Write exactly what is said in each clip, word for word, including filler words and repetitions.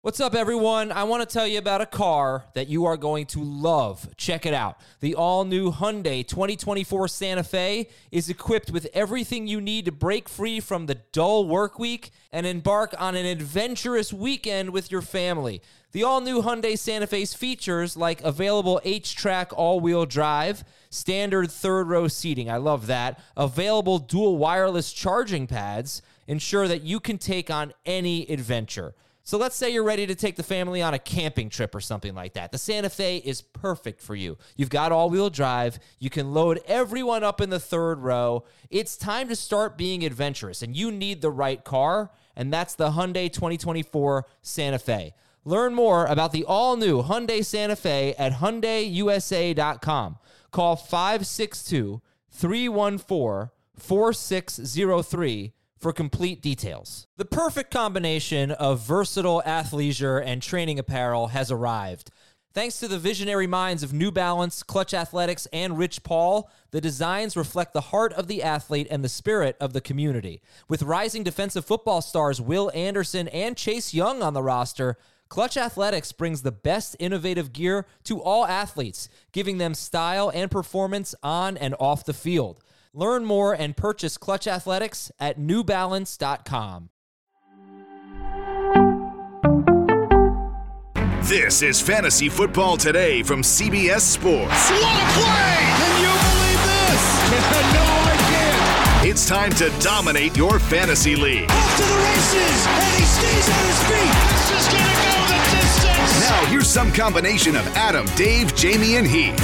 What's up, everyone? I want to tell you about a car that you are going to love. Check it out. The all-new Hyundai twenty twenty-four Santa Fe is equipped with everything you need to break free from the dull work week and embark on an adventurous weekend with your family. The all-new Hyundai Santa Fe's features like available H-Track all-wheel drive, standard third-row seating, I love that, available dual wireless charging pads, ensure that you can take on any adventure. So let's say you're ready to take the family on a camping trip or something like that. The Santa Fe is perfect for you. You've got all-wheel drive. You can load everyone up in the third row. It's time to start being adventurous, and you need the right car, and that's the Hyundai twenty twenty-four Santa Fe. Learn more about the all-new Hyundai Santa Fe at Hyundai U S A dot com. Call five six two, three one four, four six zero three for complete details. The perfect combination of versatile athleisure and training apparel has arrived. Thanks to the visionary minds of New Balance, Clutch Athletics, and Rich Paul, the designs reflect the heart of the athlete and the spirit of the community. With rising defensive football stars Will Anderson and Chase Young on the roster, Clutch Athletics brings the best innovative gear to all athletes, giving them style and performance on and off the field. Learn more and purchase Clutch Athletics at new balance dot com. This is Fantasy Football Today from C B S Sports. What a play! Can you believe this? No, I can't. It's time to dominate your fantasy league. Off to the races, and he stays on his feet. This is going to go the distance. Now, here's some combination of Adam, Dave, Jamie, and Heath.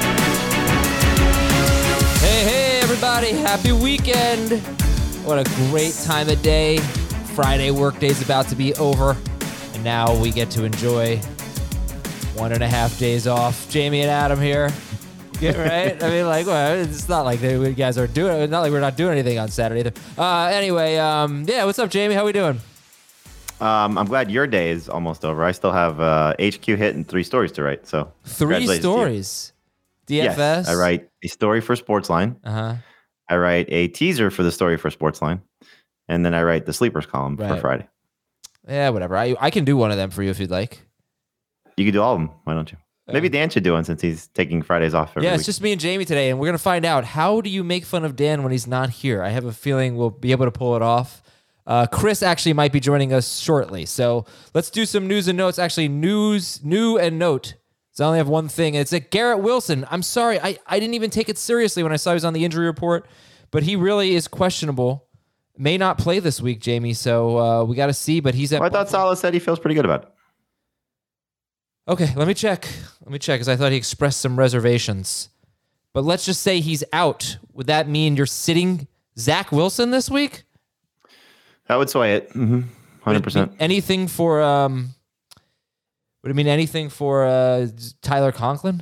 Hey, hey, everybody. Happy weekend. What a great time of day. Friday workday's about to be over, and now we get to enjoy one and a half days off. Jamie and Adam here. Get right? I mean, like, well, it's not like they, you guys are doing it. It's not like we're not doing anything on Saturday either. Uh, anyway, um, yeah, what's up, Jamie? How we doing? Um, I'm glad your day is almost over. I still have uh, H Q hit and three stories to write. So Three stories? D F S? Yes, I write a story for Sportsline. Uh-huh. I write a teaser for the story for Sportsline. And then I write the sleepers column Right. for Friday. Yeah, whatever. I I can do one of them for you if you'd like. You could do all of them. Why don't you? Maybe Dan should do one since he's taking Fridays off every Yeah, it's week. just me and Jamie today, and we're going to find out, how do you make fun of Dan when he's not here? I have a feeling we'll be able to pull it off. Uh, Chris actually might be joining us shortly. So let's do some news and notes. Actually, news, new and note. So I only have one thing. It's that Garrett Wilson. I'm sorry. I, I didn't even take it seriously when I saw he was on the injury report, but he really is questionable. May not play this week, Jamie. So uh, we got to see, but he's at... Well, I thought Salah said he feels pretty good about it. Okay, let me check. Let me check, because I thought he expressed some reservations. But let's just say he's out. Would that mean you're sitting Zach Wilson this week? That would sway it. Mm-hmm. one hundred percent. Would it mean anything for... Um, would it mean anything for uh, Tyler Conklin?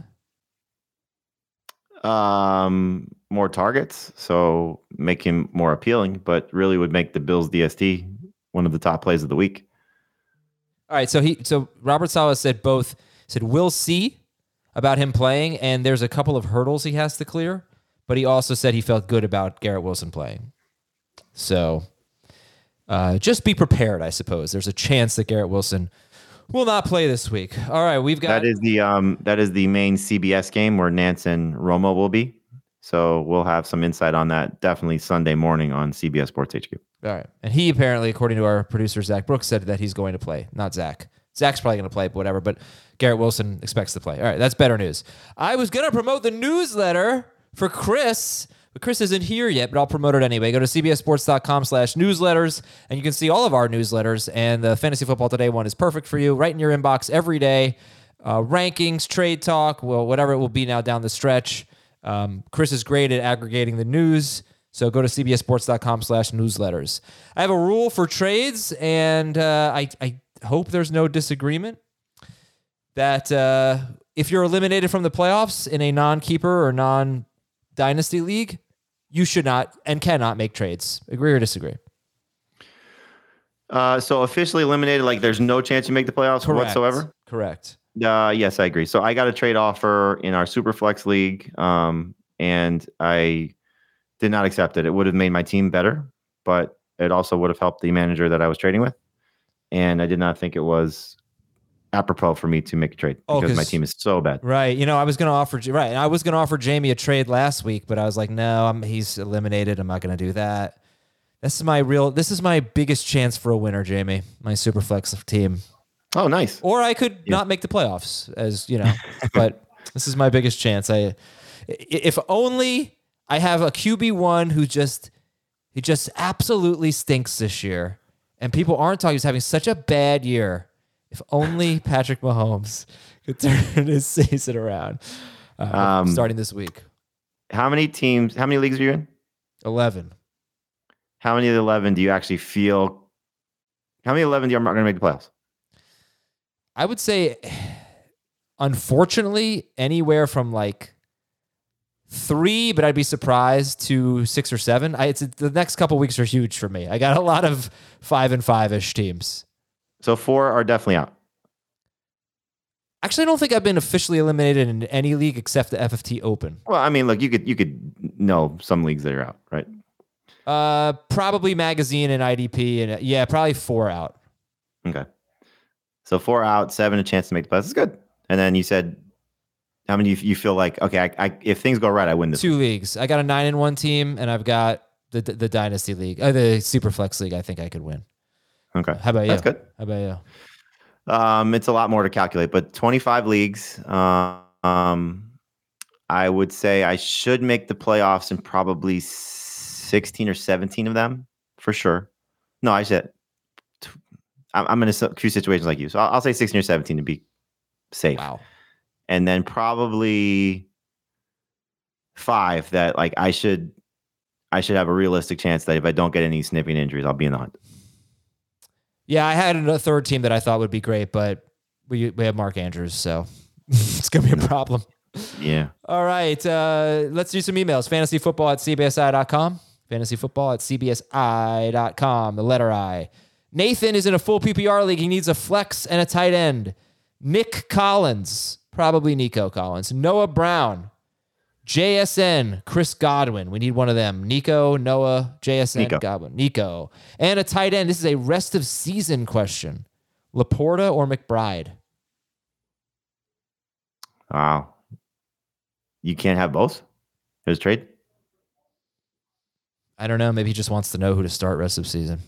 Um, more targets, so make him more appealing, but really would make the Bills D S T one of the top plays of the week. All right, so he so Robert Saleh said both, said we'll see about him playing, and there's a couple of hurdles he has to clear, but he also said he felt good about Garrett Wilson playing. So uh, just be prepared, I suppose. There's a chance that Garrett Wilson will not play this week. All right, we've got... That is the um that is the main C B S game where Nance and Romo will be. So we'll have some insight on that definitely Sunday morning on C B S Sports H Q. All right. And he apparently, according to our producer, Zach Brooks, said that he's going to play, not Zach. Zach's probably going to play, but whatever, but Garrett Wilson expects to play. All right, that's better news. I was going to promote the newsletter for Chris, but Chris isn't here yet, but I'll promote it anyway. Go to cbssports.com slash newsletters, and you can see all of our newsletters, and the Fantasy Football Today one is perfect for you, right in your inbox every day. Uh, rankings, trade talk, well, whatever it will be now down the stretch. Um, Chris is great at aggregating the news, so go to cbssports.com slash newsletters. I have a rule for trades, and uh, I, I hope there's no disagreement that uh, if you're eliminated from the playoffs in a non-keeper or non-dynasty league, you should not and cannot make trades. Agree or disagree? Uh, so officially eliminated, like there's no chance you make the playoffs Correct. whatsoever? Correct. Uh, yes, I agree. So I got a trade offer in our Superflex league, um, and I did not accept it. It would have made my team better, but it also would have helped the manager that I was trading with. And I did not think it was apropos for me to make a trade Oh, because my 'cause- team is so bad. Right. You know, I was going to offer, right. I was going to offer Jamie a trade last week, but I was like, no, I'm, he's eliminated. I'm not going to do that. This is my real, this is my biggest chance for a winner, Jamie, my Superflex team. Oh, nice. Or I could Yeah. not make the playoffs, as you know, but this is my biggest chance. I, if only I have a Q B one who just, he just absolutely stinks this year. And people aren't talking, he's having such a bad year. If only Patrick Mahomes could turn his season around. Uh, Um, starting this week. How many teams, how many leagues are you in? eleven. How many of the eleven do you actually feel? How many eleven do you are going to make the playoffs? I would say, unfortunately, anywhere from like three, but I'd be surprised, to six or seven. I, it's the next couple weeks are huge for me. I got a lot of five and five ish teams. So four are definitely out. Actually, I don't think I've been officially eliminated in any league except the F F T Open. Well, I mean, look, you could you could know some leagues that are out, right? Uh, probably Magazine and I D P, and yeah, probably four out. Okay. So four out, seven a chance to make the playoffs. That's good. And then you said, how many you, you feel like, okay, I, I, if things go right, I win this. Two leagues. I got a nine and one team, and I've got the the, the Dynasty League, uh, the Superflex League. I think I could win. Okay. How about you? That's good. How about you? Um, it's a lot more to calculate, but twenty-five leagues. Uh, um, I would say I should make the playoffs in probably sixteen or seventeen of them for sure. No, I said I'm, I'm in a few situations like you, so I'll, I'll say sixteen or seventeen to be safe. Wow. And then probably five that like I should, I should have a realistic chance that if I don't get any snipping injuries, I'll be in the hunt. Yeah, I had a third team that I thought would be great, but we we have Mark Andrews, so it's gonna be a problem. Yeah. All right, uh, let's do some emails. Fantasy football at C B S I dot com. Fantasy football at C B S I dot com. The letter I. Nathan is in a full P P R league. He needs a flex and a tight end. Nick Collins, probably Nico Collins. Noah Brown, J S N, Chris Godwin. We need one of them. Nico, Noah, J S N, Nico. Godwin. Nico. And a tight end. This is a rest of season question. Laporta or McBride? Wow. You can't have both? There's a trade? I don't know. Maybe he just wants to know who to start rest of season.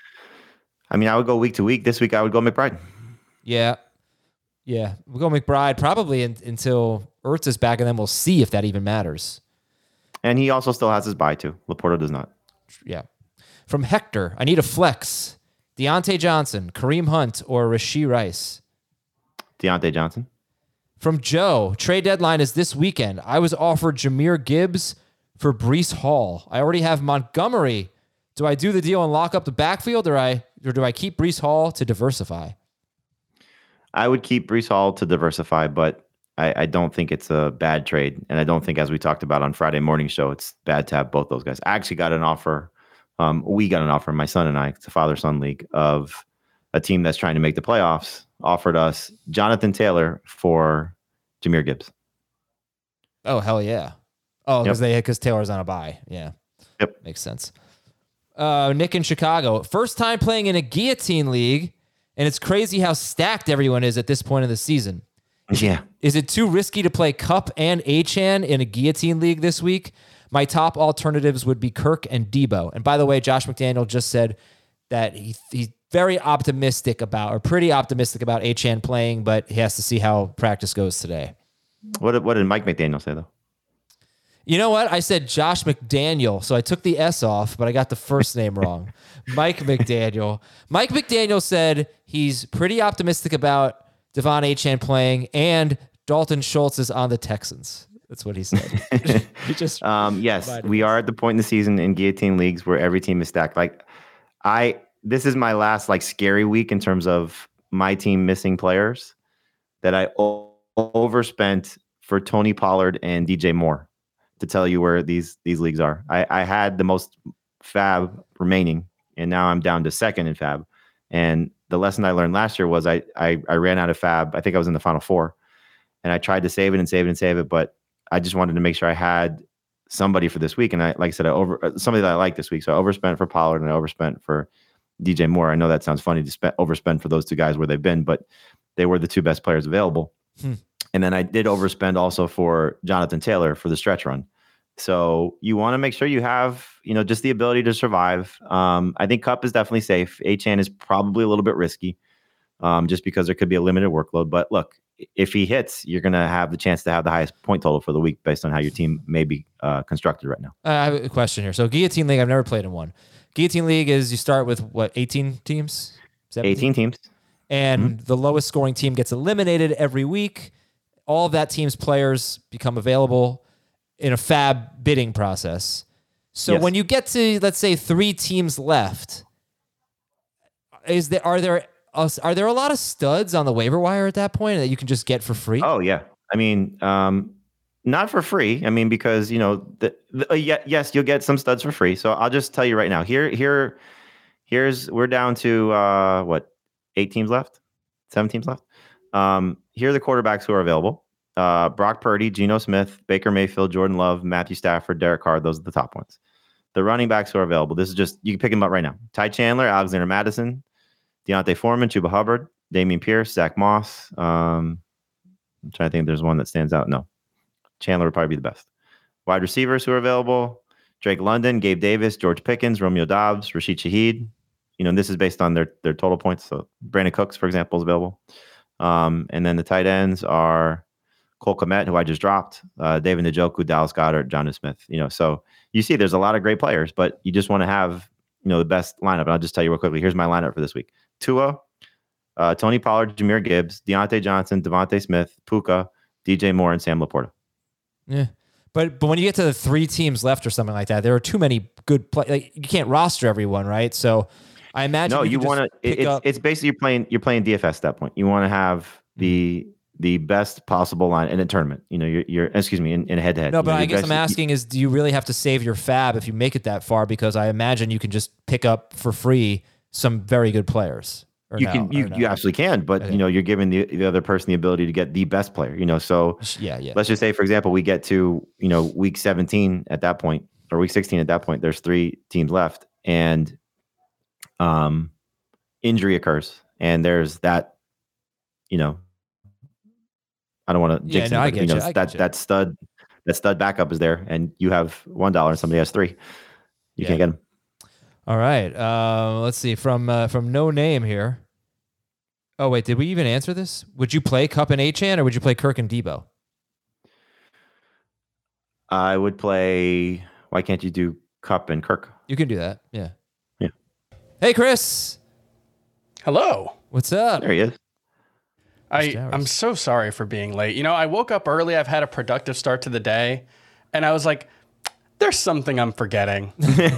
I mean, I would go week to week. This week, I would go McBride. Yeah. Yeah. We'll go McBride probably in, until Ertz is back, and then we'll see if that even matters. And he also still has his bye, too. Laporta does not. Yeah. From Hector, I need a flex. Deontay Johnson, Kareem Hunt, or Rashee Rice? Deontay Johnson. From Joe, trade deadline is this weekend. I was offered Jahmyr Gibbs for Breece Hall. I already have Montgomery. Do I do the deal and lock up the backfield, or I or do I keep Breece Hall to diversify? I would keep Breece Hall to diversify, but I, I don't think it's a bad trade. And I don't think, as we talked about on Friday morning show, it's bad to have both those guys. I actually got an offer. Um, we got an offer, my son and I, it's a father-son league, of a team that's trying to make the playoffs, offered us Jonathan Taylor for Jahmyr Gibbs. Oh, hell yeah. Oh, because Yep. they because Taylor's on a bye. Yeah. Yep. Makes sense. Uh, Nick in Chicago. First time playing in a guillotine league, and it's crazy how stacked everyone is at this point of the season. Yeah. Is it too risky to play Cup and Achane in a guillotine league this week? My top alternatives would be Kirk and Debo. And by the way, Josh McDaniel just said that he he's very optimistic about, or pretty optimistic about Achane playing, but he has to see how practice goes today. What did, what did Mike McDaniel say, though? You know what? I said Josh McDaniel, so I took the S off, but I got the first name wrong. Mike McDaniel. Mike McDaniel said he's pretty optimistic about Devon Achane playing, and Dalton Schultz is on the Texans. That's what he said. he just Um, yes, we are at the point in the season in guillotine leagues where every team is stacked. Like, I this is my last like scary week in terms of my team missing players that I o- overspent for Tony Pollard and D J Moore to tell you where these these leagues are. I, I had the most fab remaining, and now I'm down to second in fab. And the lesson I learned last year was I I, I ran out of fab. I think I was in the final four, and I tried to save it and save it and save it, but I just wanted to make sure I had somebody for this week. And I, like I said, I over somebody that I like this week. So I overspent for Pollard and I overspent for D J Moore. I know that sounds funny to spend overspend for those two guys where they've been, but they were the two best players available. Hmm. And then I did overspend also for Jonathan Taylor for the stretch run. So you want to make sure you have, you know, just the ability to survive. Um, I think Kupp is definitely safe. Achane is probably a little bit risky, um, just because there could be a limited workload. But look, if he hits, you're going to have the chance to have the highest point total for the week based on how your team may be uh, constructed right now. I have a question here. So Guillotine League, I've never played in one. Guillotine League is you start with what, eighteen teams? seventeen? eighteen teams. And mm-hmm. the lowest scoring team gets eliminated every week. All of that team's players become available in a fab bidding process. So yes. when you get to, let's say, three teams left, is there are there are there a lot of studs on the waiver wire at that point that you can just get for free? Oh yeah, I mean, um, not for free. I mean, because you know, the, the, uh, yeah, yes, you'll get some studs for free. So I'll just tell you right now. Here, here, here's we're down to uh, what eight teams left, seven teams left. Um, here are the quarterbacks who are available. Uh, Brock Purdy, Geno Smith, Baker Mayfield, Jordan Love, Matthew Stafford, Derek Carr. Those are the top ones. The running backs who are available. This is just, you can pick them up right now. Ty Chandler, Alexander Madison, Deontay Foreman, Chuba Hubbard, Damian Pierce, Zach Moss. Um, I'm trying to think if there's one that stands out. No. Chandler would probably be the best. Wide receivers who are available. Drake London, Gabe Davis, George Pickens, Romeo Doubs, Rashid Shaheed. You know, and this is based on their, their total points. So Brandon Cooks, for example, is available. Um, and then the tight ends are Cole Kmet, who I just dropped, uh, David Njoku, Dallas Goedert, Jonnu Smith. You know, so you see there's a lot of great players, but you just want to have, you know, the best lineup. And I'll just tell you real quickly. Here's my lineup for this week. Tua, uh, Tony Pollard, Jahmyr Gibbs, Deontay Johnson, Devontae Smith, Puka, D J Moore, and Sam Laporta. Yeah. But but when you get to the three teams left or something like that, there are too many good play. Like, you can't roster everyone, right? So I imagine no, you, you want to. It, it's up... it's basically you're playing you're playing D F S at that point. You want to have the the best possible line in a tournament. You know, you're, you're excuse me in, in a head to head. No, but you know, I guess best, I'm asking is, do you really have to save your fab if you make it that far? Because I imagine you can just pick up for free some very good players. Or you no, can you, no? you absolutely can, but okay. you know, you're giving the, the other person the ability to get the best player. You know, so yeah, yeah. Let's just say, for example, we get to you know week seventeen at that point, or week sixteen at that point. There's three teams left, and um, injury occurs, and there's that. You know, I don't want to jinx yeah, no, it, I but, get you know, you. I that get you. that stud that stud backup is there, and you have one dollar, and somebody has three. You yeah. can't get them. All right. Uh, let's see from uh, from No Name here. Oh wait, did we even answer this? Would you play Kupp and Achane, or would you play Kirk and Debo? I would play. Why can't you do Kupp and Kirk? You can do that. Yeah. Yeah. Hey, Chris. Hello. What's up? There he is. I, I'm so sorry for being late. You know, I woke up early. I've had a productive start to the day. And I was like, there's something I'm forgetting.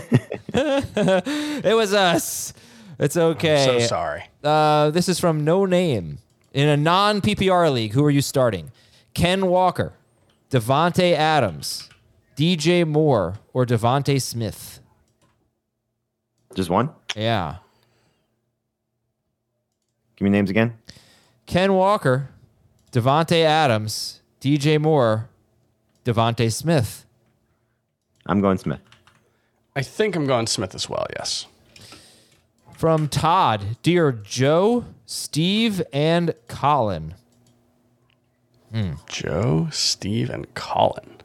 It was us. It's okay. I'm so sorry. Uh, this is from No Name. In a non-P P R league, who are you starting? Ken Walker, Devontae Adams, D J Moore, or Devontae Smith? Just one? Yeah. Give me names again. Ken Walker, Devontae Adams, D J Moore, Devontae Smith. I'm going Smith. I think I'm going Smith as well, yes. From Todd, dear Joe, Steve, and Colin. Hmm. Joe, Steve, and Colin.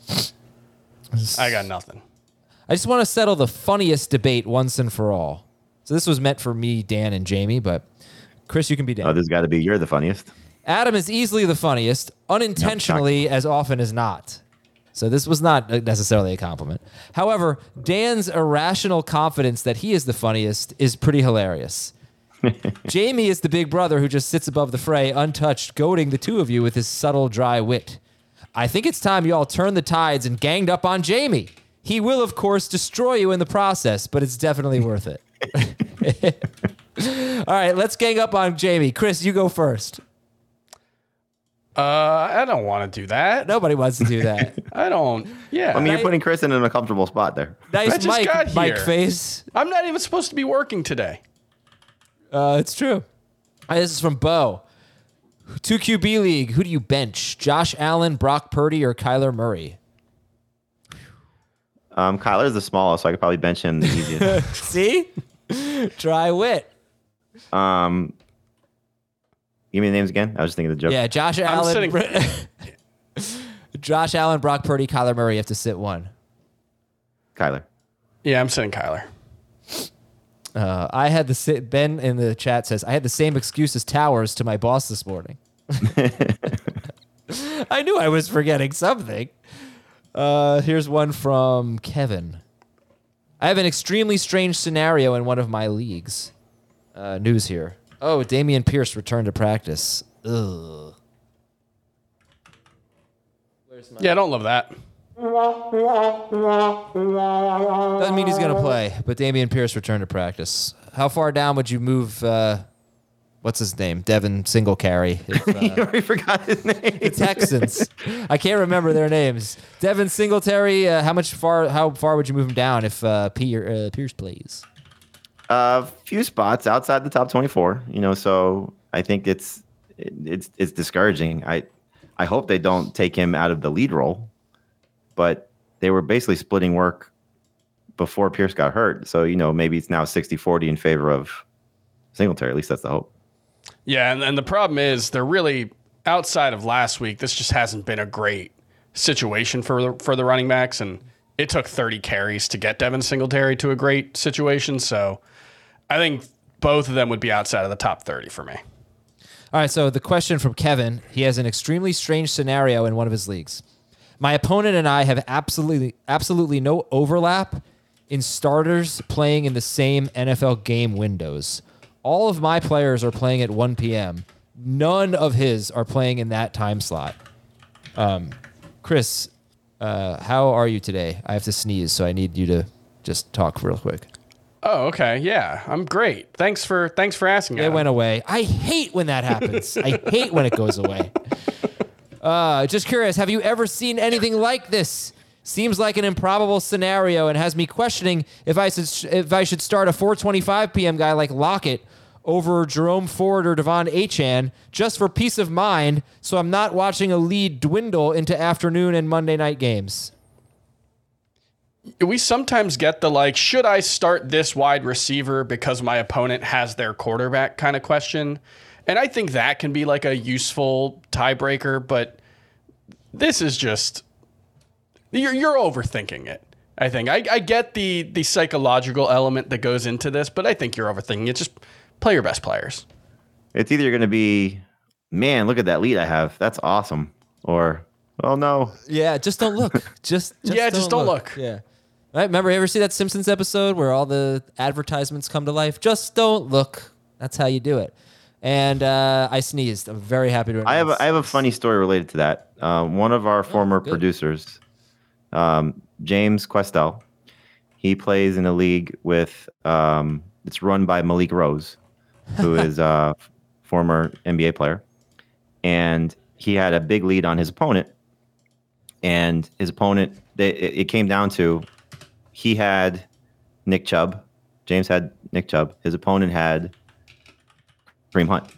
I got nothing. I just want to settle the funniest debate once and for all. So this was meant for me, Dan, and Jamie, but Chris, you can be Dan. Oh, this got to be you're the funniest. Adam is easily the funniest, unintentionally no, as often as not. So this was not necessarily a compliment. However, Dan's irrational confidence that he is the funniest is pretty hilarious. Jamie is the big brother who just sits above the fray, untouched, goading the two of you with his subtle, dry wit. I think it's time you all turned the tides and ganged up on Jamie. He will, of course, destroy you in the process, but it's definitely worth it. All right, let's gang up on Jamie. Chris, you go first. Uh, I don't want to do that. Nobody wants to do that. I don't. Yeah. I mean, Nice- you're putting Chris in an uncomfortable spot there. Nice I just mic, got mic here. face. I'm not even supposed to be working today. Uh, it's true. All right, this is from Bo. two Q B League. Who do you bench? Josh Allen, Brock Purdy, or Kyler Murray? Um, Kyler's the smallest, so I could probably bench him the easiest. See? Dry wit. um, Give me the names again. I was just thinking of the joke. Yeah, Josh Allen. Sitting... Josh Allen, Brock Purdy, Kyler Murray. You have to sit one. Kyler. Yeah, I'm sitting Kyler. Uh, I had the Ben in the chat says I had the same excuse as Towers to my boss this morning. I knew I was forgetting something. Uh, here's one from Kevin. I have an extremely strange scenario in one of my leagues. Uh, news here. Oh, Dameon Pierce returned to practice. Ugh. Where's my... Yeah, I don't love that. Doesn't mean he's going to play, but Dameon Pierce returned to practice. How far down would you move, uh, what's his name? Devin Singletary. If, uh, you already forgot his name. The Texans. I can't remember their names. Devin Singletary, uh, how much far How far would you move him down if uh, Pierce, uh, Pierce plays? A uh, few spots outside the top twenty-four, you know, so I think it's it, it's it's discouraging. I I hope they don't take him out of the lead role, but they were basically splitting work before Pierce got hurt. So, you know, maybe it's now sixty forty in favor of Singletary. At least that's the hope. Yeah, and, and the problem is they're really, outside of last week, this just hasn't been a great situation for the, for the running backs, and it took thirty carries to get Devin Singletary to a great situation, so I think both of them would be outside of the top thirty for me. All right, so the question from Kevin, he has an extremely strange scenario in one of his leagues. My opponent and I have absolutely absolutely no overlap in starters playing in the same N F L game windows. All of my players are playing at one p.m. None of his are playing in that time slot. Um, Chris, uh, how are you today? I have to sneeze, so I need you to just talk real quick. Oh, okay. Yeah, I'm great. Thanks for thanks for asking. It Adam. went away. I hate when that happens. I hate when it goes away. Uh, just curious, have you ever seen anything like this? Seems like an improbable scenario and has me questioning if I should if I should start a four twenty-five p.m. guy like Lockett over Jerome Ford or Devon Achane just for peace of mind, so I'm not watching a lead dwindle into afternoon and Monday night games. We sometimes get the, like, should I start this wide receiver because my opponent has their quarterback kind of question. And I think that can be like a useful tiebreaker, but this is just, you're, you're overthinking it. I think I, I get the, the psychological element that goes into this, but I think you're overthinking it. Just play your best players. It's either going to be, man, look at that lead I have. That's awesome. Or, oh no. Yeah, just don't look. Just, just yeah, don't just don't look. look. Yeah. Right, remember, you ever see that Simpsons episode where all the advertisements come to life? Just don't look. That's how you do it. And uh, I sneezed. I'm very happy to. I have a, I have a funny story related to that. Uh, one of our oh, former good. producers, um, James Questel, he plays in a league with. Um, it's run by Malik Rose, who is a former N B A player, and he had a big lead on his opponent. And his opponent, they, it, it came down to. He had Nick Chubb. James had Nick Chubb. His opponent had Kareem Hunt.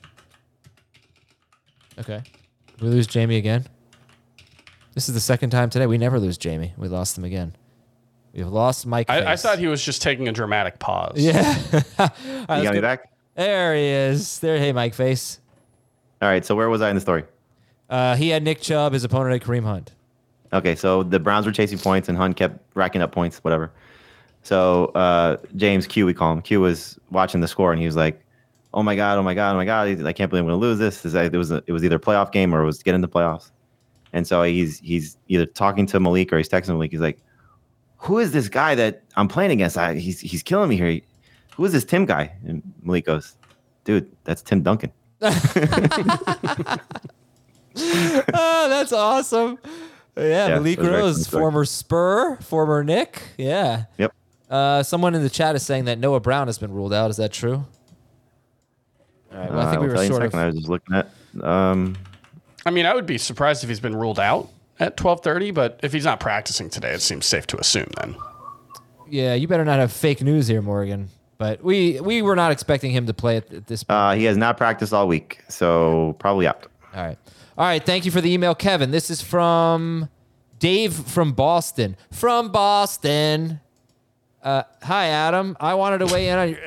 Okay. We lose Jamie again? This is the second time today. We never lose Jamie. We lost him again. We've lost Mike. I, I thought he was just taking a dramatic pause. Yeah. Right, you got me go. back? There he is. There. Hey, Mike Face. All right. So where was I in the story? Uh, he had Nick Chubb. His opponent had Kareem Hunt. Okay, so the Browns were chasing points, and Hunt kept racking up points, whatever. So uh, James Q, we call him. Q was watching the score, and he was like, "Oh my god, oh my god, oh my god! I can't believe I'm going to lose this." It was a, it was either a playoff game or it was to get in the playoffs. And so he's he's either talking to Malik or he's texting Malik. He's like, "Who is this guy that I'm playing against? I, he's he's killing me here. Who is this Tim guy?" And Malik goes, "Dude, that's Tim Duncan." Oh, that's awesome. Yeah, yeah, Malik Rose, former Spur, former Nick. Yeah. Yep. Uh, someone in the chat is saying that Noah Brown has been ruled out. Is that true? All right. Well, I think uh, we were sort of. I was just looking at. Um... I mean, I would be surprised if he's been ruled out at twelve thirty, but if he's not practicing today, it seems safe to assume then. Yeah, you better not have fake news here, Morgan. But we we were not expecting him to play at, at this point. Uh, he has not practiced all week, so probably out. All right. All right, thank you for the email, Kevin. This is from Dave from Boston. From Boston. Uh, hi, Adam. I wanted to weigh in on your...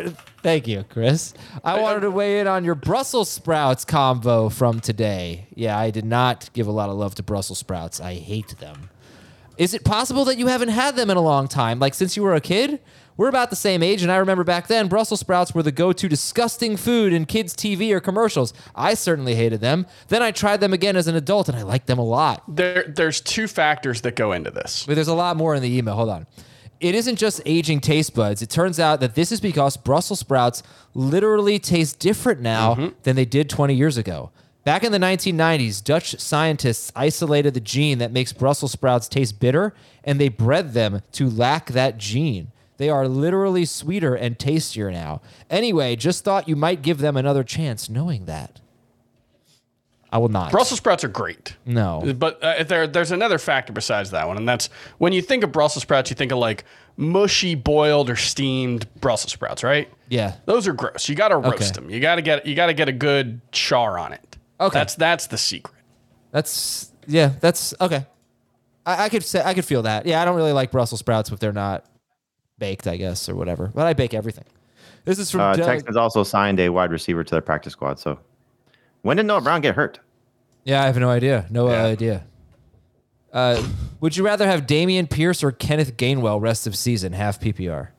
Thank you, Chris. I wanted to weigh in on your Brussels sprouts combo from today. Yeah, I did not give a lot of love to Brussels sprouts. I hate them. Is it possible that you haven't had them in a long time? Like since you were a kid? We're about the same age, and I remember back then, Brussels sprouts were the go-to disgusting food in kids' T V or commercials. I certainly hated them. Then I tried them again as an adult, and I liked them a lot. There, there's two factors that go into this. But there's a lot more in the email. Hold on. It isn't just aging taste buds. It turns out that this is because Brussels sprouts literally taste different now mm-hmm. than they did twenty years ago. Back in the nineteen nineties, Dutch scientists isolated the gene that makes Brussels sprouts taste bitter, and they bred them to lack that gene. They are literally sweeter and tastier now. Anyway, just thought you might give them another chance knowing that. I will not. Brussels sprouts are great. No. But uh, there, there's another factor besides that one, and that's when you think of Brussels sprouts, you think of like mushy, boiled, or steamed Brussels sprouts, right? Yeah. Those are gross. You got to roast Okay. them. You got to get you got to get a good char on it. Okay. That's that's the secret. That's, yeah, that's, okay. I, I could say, I could feel that. Yeah, I don't really like Brussels sprouts if they're not baked, I guess, or whatever. But I bake everything. This is from Uh, Doug. Texans also signed a wide receiver to their practice squad. So when did Noah Brown get hurt? Yeah, I have no idea. No Yeah. idea. Uh, would you rather have Damian Pierce or Kenneth Gainwell rest of season, half P P R?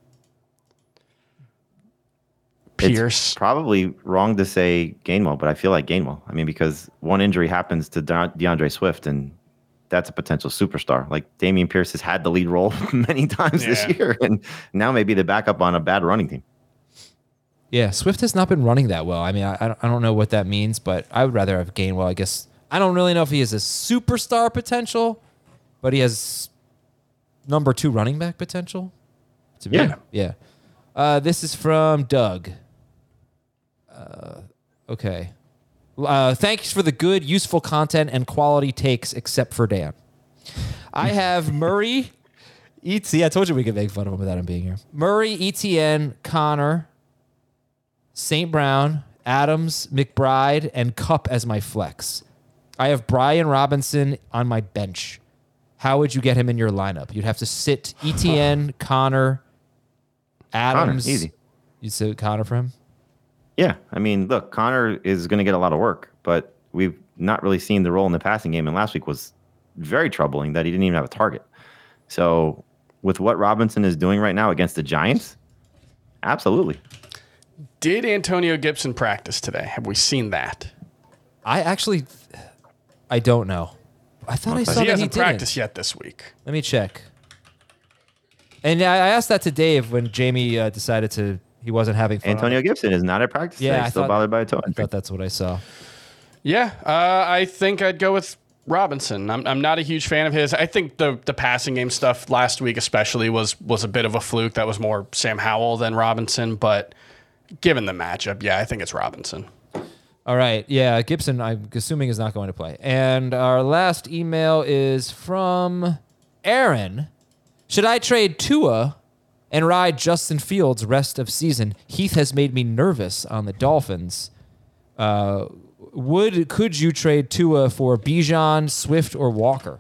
Pierce. It's probably wrong to say Gainwell, but I feel like Gainwell. I mean, because one injury happens to De- DeAndre Swift, and that's a potential superstar. Like Damian Pierce has had the lead role many times Yeah. this year, and now maybe the backup on a bad running team. Yeah, Swift has not been running that well. I mean, I, I don't- I don't know what that means, but I would rather have Gainwell. I guess I don't really know if he has a superstar potential, but he has number two running back potential. To me. Yeah. yeah. Uh, this is from Doug. Uh, okay. Uh, thanks for the good, useful content and quality takes, except for Dan. I have Murray, E T. I told you we could make fun of him without him being here. Murray, E T N, Connor, Saint Brown, Adams, McBride, and Cup as my flex. I have Brian Robinson on my bench. How would you get him in your lineup? You'd have to sit E T N, Connor, Adams. Connor, easy. You'd sit Connor for him? Yeah, I mean, look, Connor is going to get a lot of work, but we've not really seen the role in the passing game. And last week was very troubling that he didn't even have a target. So with what Robinson is doing right now against the Giants, absolutely. Did Antonio Gibson practice today? Have we seen that? I actually, I don't know. I thought I Because saw he that he hasn't didn't. practiced yet this week. Let me check. And I I asked that to Dave when Jamie uh, decided to, he wasn't having fun. Antonio Gibson is not at practice Yeah, today, I still thought- bothered by a toe I injury. thought that's what I saw. Yeah, uh, I think I'd go with Robinson. I'm I'm not a huge fan of his. I think the the passing game stuff last week especially was was a bit of a fluke. That was more Sam Howell than Robinson, but given the matchup, yeah, I think it's Robinson. All right. Yeah, Gibson, I'm assuming, is not going to play. And our last email is from Aaron. Should I trade Tua and ride Justin Fields rest of season? Heath has made me nervous on the Dolphins. Uh, would could you trade Tua for Bijan, Swift, or Walker?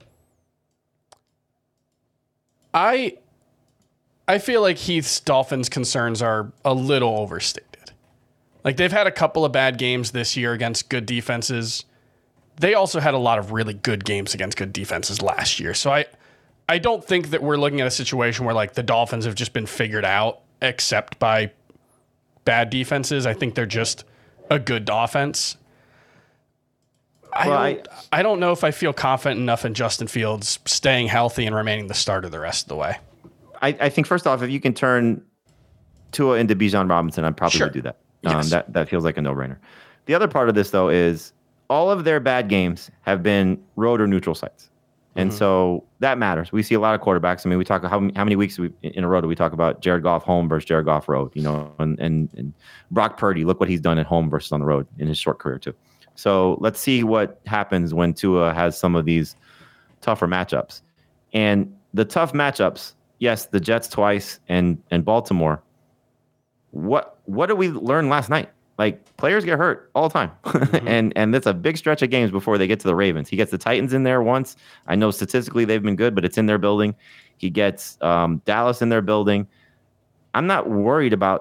I I feel like Heath's Dolphins concerns are a little overstated. Like they've had a couple of bad games this year against good defenses. They also had a lot of really good games against good defenses last year. So I I don't think that we're looking at a situation where like the Dolphins have just been figured out except by bad defenses. I think they're just a good offense. I, Well, don't, I, I don't know if I feel confident enough in Justin Fields staying healthy and remaining the starter the rest of the way. I, I think first off, if you can turn Tua into Bijan Robinson, I'd probably Sure. do that. Um, Yes. that that feels like a no-brainer. The other part of this, though, is all of their bad games have been road or neutral sites, and Mm-hmm. so that matters. We see a lot of quarterbacks. I mean, we talk how many- how many weeks we, in a row do we talk about Jared Goff home versus Jared Goff road? You know, and, and and Brock Purdy. Look what he's done at home versus on the road in his short career too. So let's see what happens when Tua has some of these tougher matchups, and the tough matchups. Yes, the Jets twice and and Baltimore. What what did we learn last night? Like players get hurt all the time, Mm-hmm. and and that's a big stretch of games before they get to the Ravens. He gets the Titans in there once. I know statistically they've been good, but it's in their building. He gets um, Dallas in their building. I'm not worried about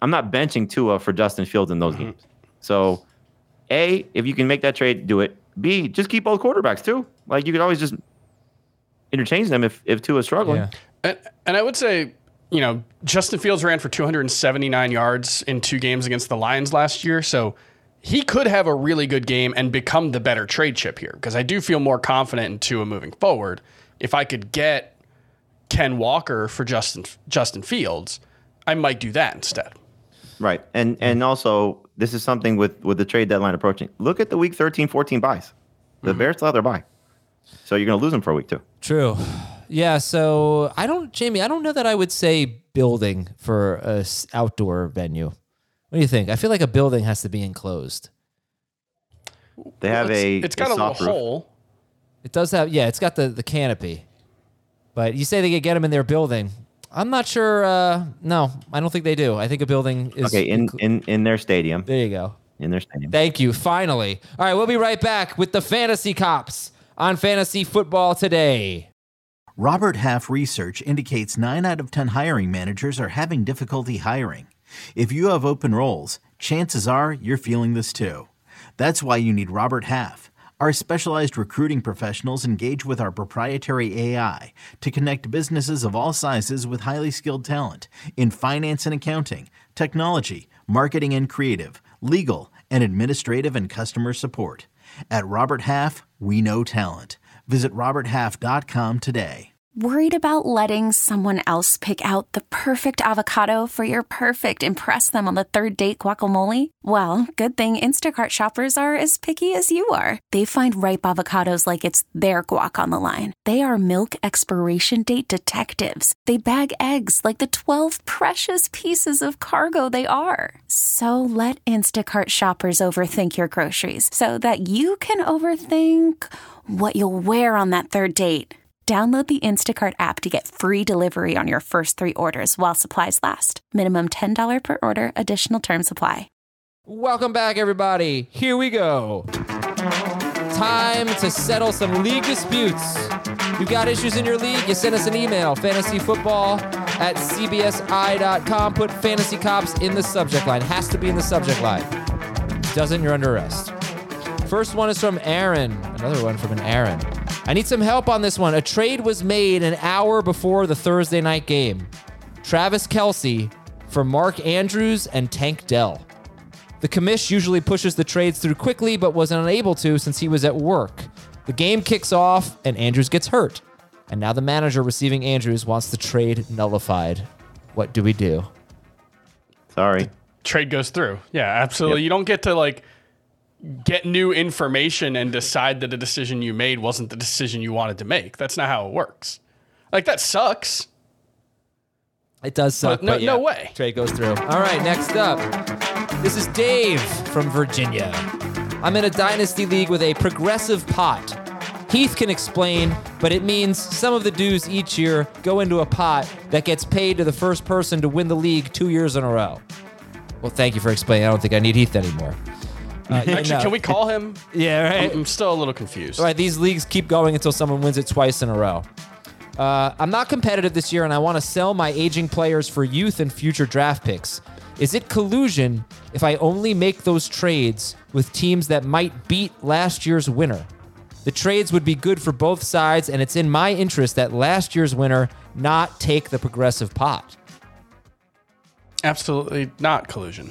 I'm not benching Tua for Justin Fields in those mm-hmm. games. So, A, if you can make that trade, do it. B, just keep both quarterbacks too. Like you could always just interchange them if if Tua's struggling. Yeah. And, and I would say, you know, Justin Fields ran for two hundred seventy-nine yards in two games against the Lions last year. So he could have a really good game and become the better trade chip here, because I do feel more confident in Tua moving forward. If I could get Ken Walker for Justin Justin Fields, I might do that instead. Right. And and also, this is something with, with the trade deadline approaching. Look at the week thirteen, fourteen buys. The mm-hmm. Bears still have their bye. So you're going to lose them for a week too. True. Yeah, so I don't, Jamie, I don't know that I would say building for a outdoor venue. What do you think? I feel like a building has to be enclosed. They have well, it's, a It's got a a little roof. hole. It does have, yeah, it's got the, the canopy. But you say they could get them in their building. I'm not sure. Uh, no, I don't think they do. I think a building is... Okay, in, inc- in, in their stadium. There you go. In their stadium. Thank you, finally. All right, we'll be right back with the Fantasy Cops on Fantasy Football Today. Robert Half research indicates nine out of ten hiring managers are having difficulty hiring. If you have open roles, chances are you're feeling this too. That's why you need Robert Half. Our specialized recruiting professionals engage with our proprietary A I to connect businesses of all sizes with highly skilled talent in finance and accounting, technology, marketing and creative, legal, and administrative and customer support. At Robert Half, we know talent. Visit robert half dot com today. Worried about letting someone else pick out the perfect avocado for your perfect impress them on the third date guacamole? Well, good thing Instacart shoppers are as picky as you are. They find ripe avocados like it's their guac on the line. They are milk expiration date detectives. They bag eggs like the twelve precious pieces of cargo they are. So let Instacart shoppers overthink your groceries so that you can overthink what you'll wear on that third date. Download the Instacart app to get free delivery on your first three orders while supplies last. Minimum ten dollars per order. Additional terms apply. Welcome back, everybody. Here we go. Time to settle some league disputes. You've got issues in your league, you send us an email, fantasyfootball at c b s i dot com. Put Fantasy Cops in the subject line. Has to be in the subject line. Doesn't, you're under arrest. First one is from Aaron. Another one from an Aaron. I need some help on this one. A trade was made an hour before the Thursday night game. Travis Kelce for Mark Andrews and Tank Dell. The commish usually pushes the trades through quickly, but was unable to since he was at work. The game kicks off, and Andrews gets hurt. And now the manager receiving Andrews wants the trade nullified. What do we do? Sorry. Trade goes through. Yeah, absolutely. Yep. You don't get to, like, get new information and decide that a decision you made wasn't the decision you wanted to make. That's not how it works. Like, that sucks. It does suck, but no, but yeah, no way. Trade goes through. All right, next up. This is Dave from Virginia. I'm in a dynasty league with a progressive pot. Heath can explain, but it means some of the dues each year go into a pot that gets paid to the first person to win the league two years in a row. Well, thank you for explaining. I don't think I need Heath anymore. Uh, Actually, no. Can we call him? Yeah, right. I'm, I'm still a little confused. All right, these leagues keep going until someone wins it twice in a row. Uh, I'm not competitive this year, and I want to sell my aging players for youth and future draft picks. Is it collusion if I only make those trades with teams that might beat last year's winner? The trades would be good for both sides, and it's in my interest that last year's winner not take the progressive pot. Absolutely not collusion.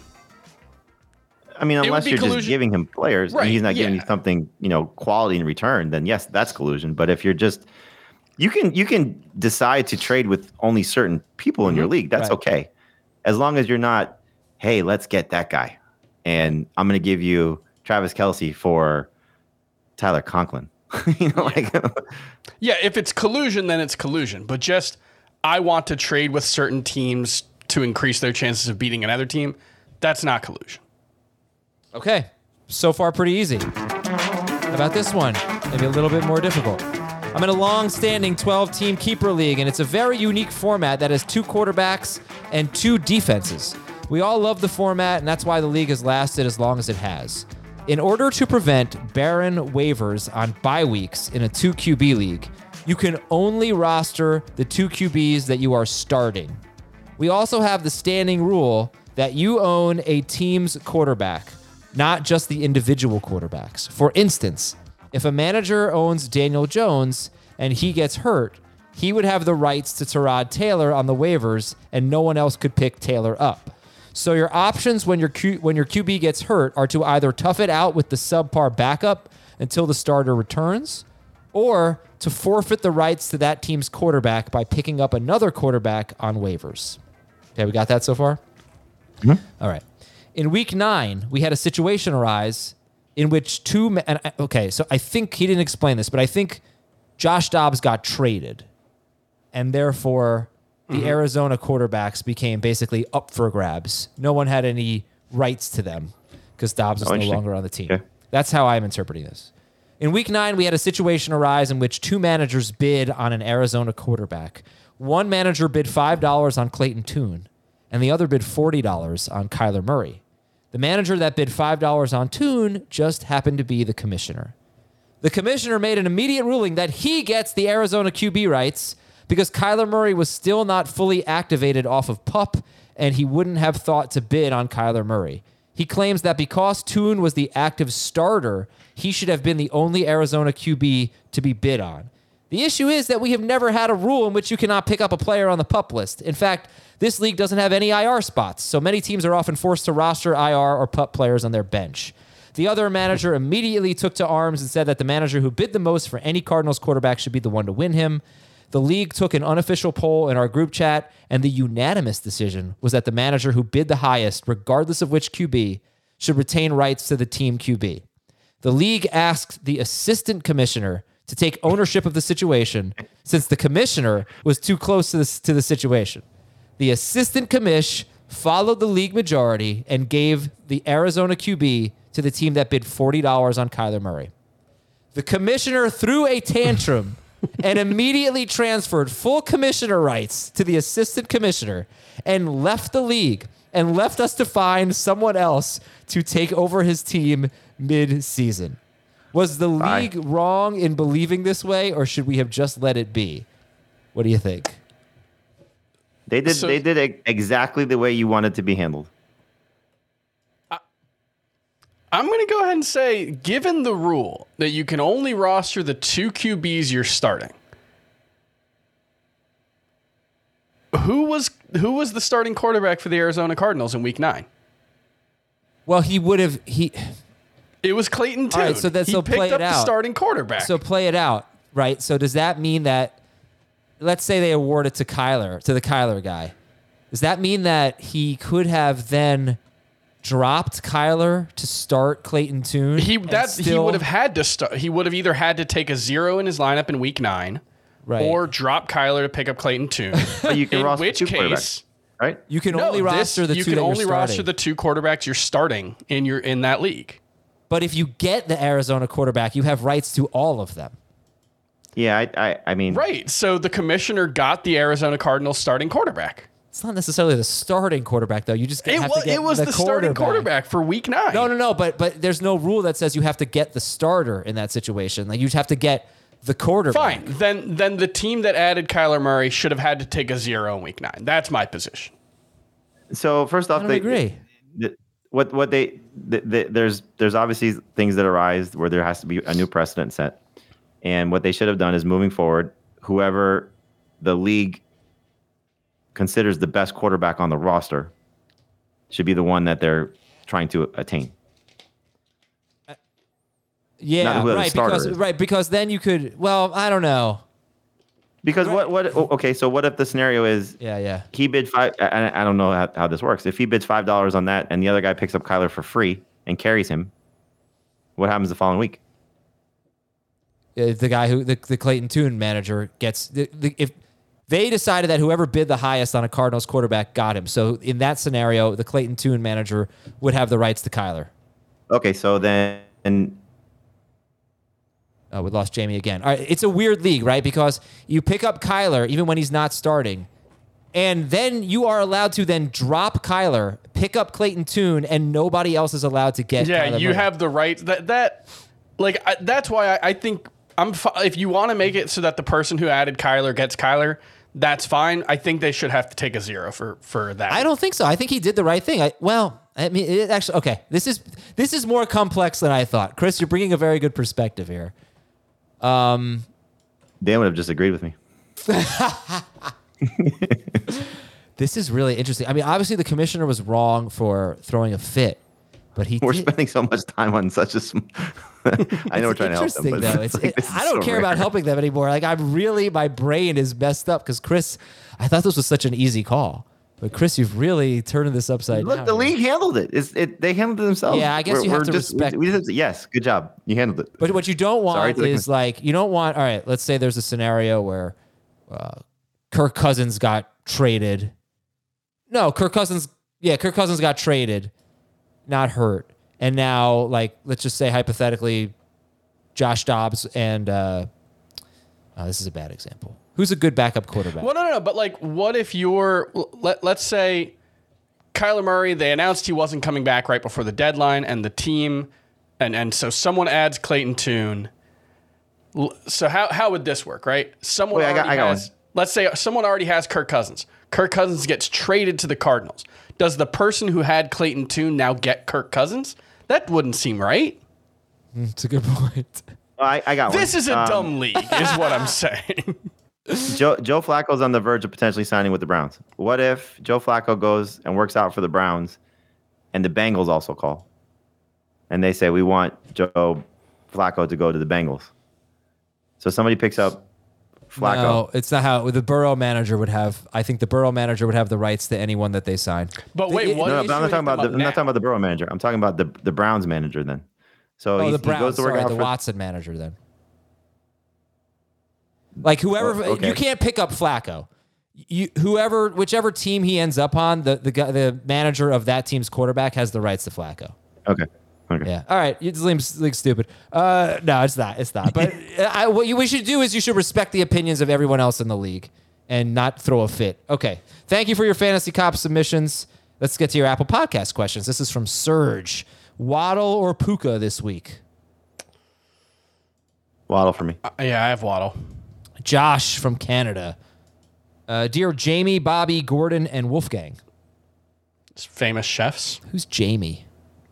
I mean, unless you're collusion. just giving him players right, and he's not yeah. giving you something, you know, quality in return, then yes, that's collusion. But if you're just, you can you can decide to trade with only certain people in mm-hmm. your league. That's right. Okay. As long as you're not, hey, let's get that guy. And I'm going to give you Travis Kelce for Tyler Conklin. you know, like yeah, if it's collusion, then it's collusion. But just, I want to trade with certain teams to increase their chances of beating another team, that's not collusion. Okay, so far pretty easy. How about this one? Maybe a little bit more difficult. I'm in a long-standing twelve-team keeper league, and it's a very unique format that has two quarterbacks and two defenses. We all love the format, and that's why the league has lasted as long as it has. In order to prevent barren waivers on bye weeks in a two Q B league, you can only roster the two Q Bs that you are starting. We also have the standing rule that you own a team's quarterback, not just the individual quarterbacks. For instance, if a manager owns Daniel Jones and he gets hurt, he would have the rights to Tyrod Taylor on the waivers, and no one else could pick Taylor up. So your options when your Q, when your Q B gets hurt are to either tough it out with the subpar backup until the starter returns, or to forfeit the rights to that team's quarterback by picking up another quarterback on waivers. Okay, we got that so far? Mm-hmm. All right. In week nine, we had a situation arise in which two... And, okay, so I think he didn't explain this, but I think Josh Dobbs got traded, and therefore the mm-hmm. Arizona quarterbacks became basically up for grabs. No one had any rights to them because Dobbs was oh, no longer on the team. Okay. That's how I'm interpreting this. In week nine, we had a situation arise in which two managers bid on an Arizona quarterback. One manager bid five dollars on Clayton Tune, and the other bid forty dollars on Kyler Murray. The manager that bid five dollars on Tune just happened to be the commissioner. The commissioner made an immediate ruling that he gets the Arizona Q B rights because Kyler Murray was still not fully activated off of PUP, and he wouldn't have thought to bid on Kyler Murray. He claims that because Tune was the active starter, he should have been the only Arizona Q B to be bid on. The issue is that we have never had a rule in which you cannot pick up a player on the PUP list. In fact, this league doesn't have any I R spots, so many teams are often forced to roster I R or PUP players on their bench. The other manager immediately took to arms and said that the manager who bid the most for any Cardinals quarterback should be the one to win him. The league took an unofficial poll in our group chat, and the unanimous decision was that the manager who bid the highest, regardless of which Q B, should retain rights to the team Q B. The league asked the assistant commissioner to take ownership of the situation since the commissioner was too close to, this, to the situation. The assistant commish followed the league majority and gave the Arizona Q B to the team that bid forty dollars on Kyler Murray. The commissioner threw a tantrum and immediately transferred full commissioner rights to the assistant commissioner and left the league and left us to find someone else to take over his team mid-season. Was the league Bye. wrong in believing this way, or should we have just let it be? What do you think? They did. So, they did it exactly the way you want it to be handled. I, I'm going to go ahead and say, given the rule that you can only roster the two Q Bs you're starting, who was who was the starting quarterback for the Arizona Cardinals in Week Nine? Well, he would have he. It was Clayton Tune. All right, so that's he so picked play up it out. the starting quarterback. So play it out, right? So does that mean that? Let's say they award it to Kyler, to the Kyler guy. Does that mean that he could have then dropped Kyler to start Clayton Tune? He that still, he would have had to start. He would have either had to take a zero in his lineup in Week Nine, right, or drop Kyler to pick up Clayton Tune. But you can in roster which two case, right? You can no, only roster this, the you two. You can that only you're roster starting. the two quarterbacks you're starting in your in that league. But if you get the Arizona quarterback, you have rights to all of them. Yeah, I, I, I mean, right. So the commissioner got the Arizona Cardinals starting quarterback. It's not necessarily the starting quarterback, though. You just it have was, to get it was the, the quarterback. starting quarterback for Week Nine. No, no, no. But but there's no rule that says you have to get the starter in that situation. Like you have to get the quarterback. Fine. Then then the team that added Kyler Murray should have had to take a zero in Week Nine. That's my position. So first off, I don't they agree. The, what what they the, the, there's there's obviously things that arise where there has to be a new precedent set. And what they should have done is moving forward, whoever the league considers the best quarterback on the roster should be the one that they're trying to attain. Uh, yeah, right. Because is. right because then you could. Well, I don't know. Because right. what what okay, so what if the scenario is yeah yeah he bid five? I, I don't know how, how this works. If he bids five dollars on that and the other guy picks up Kyler for free and carries him, what happens the following week? If the guy who the, the Clayton Tune manager gets the, the, if they decided that whoever bid the highest on a Cardinals quarterback got him. So in that scenario, the Clayton Tune manager would have the rights to Kyler. Okay, so then and oh, we lost Jamie again. All right, it's a weird league, right? Because you pick up Kyler even when he's not starting, and then you are allowed to then drop Kyler, pick up Clayton Tune, and nobody else is allowed to get. Yeah, Kyler you Murray. have the right that that like I, that's why I, I think. I'm if you want to make it so that the person who added Kyler gets Kyler, that's fine. I think they should have to take a zero for, for that. I don't think so. I think he did the right thing. I, well, I mean, it actually, okay. This is this is more complex than I thought. Chris, you're bringing a very good perspective here. Um, Dan would have just agreed with me. This is really interesting. I mean, obviously the commissioner was wrong for throwing a fit, but he We're did. spending so much time on such a. Sm- I know we're trying to help them, but though. it's It's, like, it, this is I don't so care rare. about helping them anymore. Like I'm really, my brain is messed up because Chris, I thought this was such an easy call, but Chris, you've really turned this upside Look, down. the here. league handled it. It's, it. They handled it themselves. Yeah, I guess We're- you have we're to just, respect- We, we just, yes, good job. You handled it. But what you don't Sorry want to the is like, you don't want, all right, let's say there's a scenario where uh, Kirk Cousins got traded. No, Kirk Cousins, yeah, Kirk Cousins got traded, not hurt. And now, like, let's just say hypothetically, Josh Dobbs and, uh, oh, this is a bad example. Who's a good backup quarterback? Well, no, no, no. But like, what if you're, let, let's say Kyler Murray, they announced he wasn't coming back right before the deadline, and the team, and, and so someone adds Clayton Tune. L- So how, how would this work, right? Someone Wait, I already got- I got has, one. let's say someone already has Kirk Cousins. Kirk Cousins gets traded to the Cardinals. Does the person who had Clayton Tune now get Kirk Cousins? That wouldn't seem right. It's a good point. Oh, I, I got one. This is a Um, dumb league, is what I'm saying. Joe Joe Flacco's on the verge of potentially signing with the Browns. What if Joe Flacco goes and works out for the Browns, and the Bengals also call, and they say we want Joe Flacco to go to the Bengals? So somebody picks up Flacco. No, it's not how the Burrow manager would have. I think the Burrow manager would have the rights to anyone that they sign. But wait, The- what No, no, issue but I'm not is talking about the, them I'm not now? talking about the Burrow manager. I'm talking about the the Browns manager then. So Oh, he, the he Browns, goes to work sorry, out the for Watson manager then. Like whoever, Oh, okay. you can't pick up Flacco. You whoever, whichever team he ends up on, the the guy, the manager of that team's quarterback has the rights to Flacco. Okay. Okay. Yeah. All right. You just seems like stupid. Uh, no, it's not. It's not. But I, what you, we should do is you should respect the opinions of everyone else in the league and not throw a fit. Okay. Thank you for your Fantasy Cop submissions. Let's get to your Apple Podcast questions. This is from Serge. Waddle or Puka this week? Waddle for me. Yeah, I have Waddle. Josh from Canada. Uh, dear Jamie, Bobby, Gordon, and Wolfgang. It's famous chefs. Who's Jamie?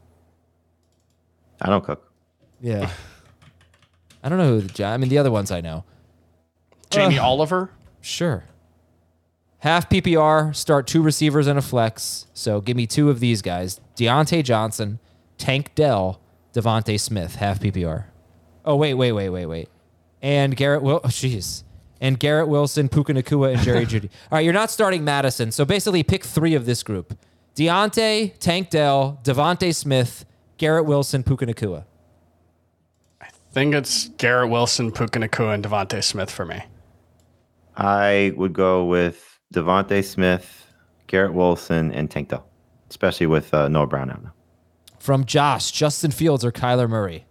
I don't cook. Yeah. I don't know who the, I mean, the other ones I know. Jamie Oliver. Sure. Half P P R, start two receivers and a flex. So give me two of these guys. Deontay Johnson, Tank Dell, Devontae Smith, half P P R. Oh, wait, wait, wait, wait, wait. And Garrett Will, oh, jeez. And Garrett Wilson, Puka Nacua, and Jerry Jeudy. All right, you're not starting Madison. So basically pick three of this group. Deontay, Tank Dell, Devontae Smith, Garrett Wilson, Puka Nacua. I think it's Garrett Wilson, Puka Nacua, and Devontae Smith for me. I would go with Devontae Smith, Garrett Wilson, and Tank Dell, especially with uh, Noah Brown out now. From Josh, Justin Fields or Kyler Murray?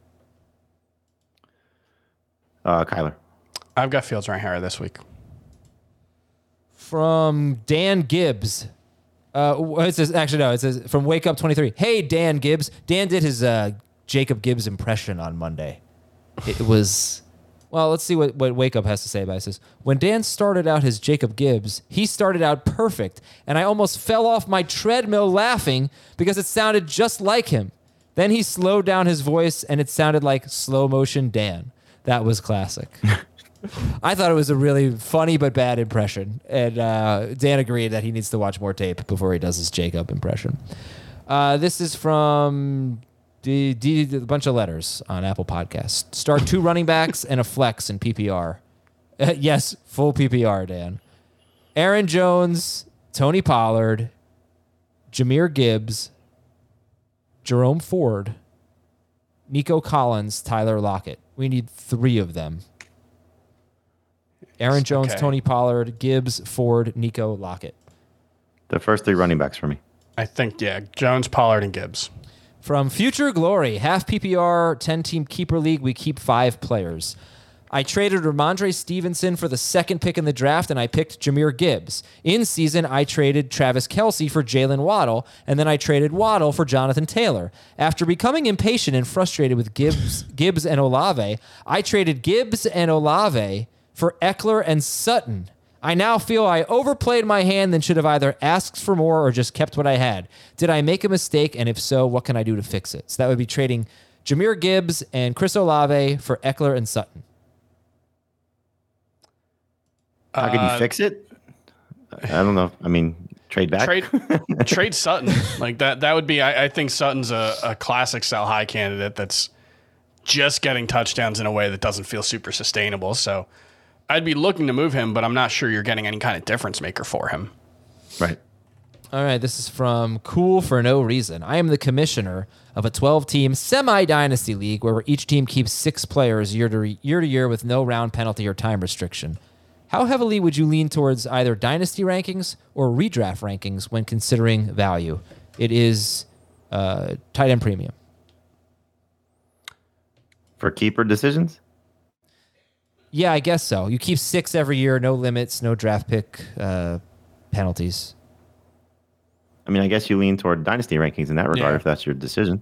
Uh, Kyler. I've got Fields right here this week. From Dan Gibbs. Uh, it says, actually, no, it says from Wake Up twenty-three. Hey, Dan Gibbs. Dan did his uh, Jacob Gibbs impression on Monday. It was, well, let's see what, what Wake Up has to say about it. It says, when Dan started out his Jacob Gibbs, he started out perfect, and I almost fell off my treadmill laughing because it sounded just like him. Then he slowed down his voice, and it sounded like slow motion Dan. That was classic. I thought it was a really funny but bad impression, and uh, Dan agreed that he needs to watch more tape before he does his Jacob impression. Uh, this is from D, D, a bunch of letters on Apple Podcasts. Start two running backs and a flex in P P R. Uh, yes, full P P R, Dan. Aaron Jones, Tony Pollard, Jahmyr Gibbs, Jerome Ford, Nico Collins, Tyler Lockett. We need three of them. Aaron Jones, Okay. Tony Pollard, Gibbs, Ford, Nico, Lockett. The first three running backs for me. I think, yeah, Jones, Pollard, and Gibbs. From Future Glory, half P P R, ten-team keeper league, we keep five players. I traded Ramondre Stevenson for the second pick in the draft, and I picked Jahmyr Gibbs. In season, I traded Travis Kelce for Jalen Waddle, and then I traded Waddle for Jonathan Taylor. After becoming impatient and frustrated with Gibbs, Gibbs and Olave, I traded Gibbs and Olave for Eckler and Sutton. I now feel I overplayed my hand and should have either asked for more or just kept what I had. Did I make a mistake? And if so, what can I do to fix it? So that would be trading Jahmyr Gibbs and Chris Olave for Eckler and Sutton. How can you Uh, fix it? I don't know. I mean, trade back. Trade trade Sutton. Like that that would be I, I think Sutton's a, a classic sell high candidate that's just getting touchdowns in a way that doesn't feel super sustainable. So I'd be looking to move him, but I'm not sure you're getting any kind of difference maker for him. Right. All right, this is from Cool for No Reason. I am the commissioner of a twelve-team semi-dynasty league where each team keeps six players year to year to year with no round penalty or time restriction. How heavily would you lean towards either dynasty rankings or redraft rankings when considering value? It is uh, tight end premium. For keeper decisions? Yeah, I guess so. You keep six every year, no limits, no draft pick uh, penalties. I mean, I guess you lean toward dynasty rankings in that regard Yeah. if that's your decision.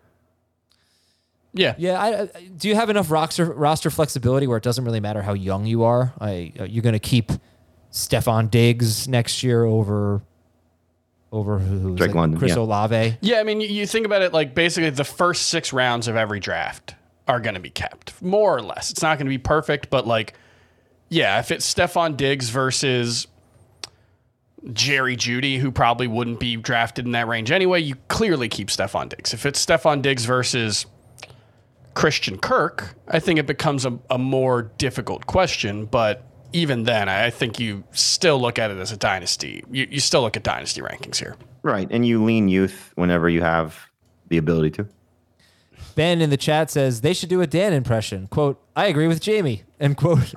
Yeah. Yeah, I, I, do you have enough roster roster flexibility where it doesn't really matter how young you are? I, uh, you're going to keep Stephon Diggs next year over over who? Drake London, Chris yeah. Olave. Yeah, I mean, you, you think about it like basically the first six rounds of every draft are going to be kept, more or less. It's not going to be perfect, but like, yeah, if it's Stephon Diggs versus Jerry Jeudy, who probably wouldn't be drafted in that range anyway, you clearly keep Stephon Diggs. If it's Stephon Diggs versus Christian Kirk, I think it becomes a, a more difficult question, but even then, I think you still look at it as a dynasty. You, you still look at dynasty rankings here. Right. And you lean youth whenever you have the ability to. Ben in the chat says they should do a Dan impression. Quote, I agree with Jamie. End quote.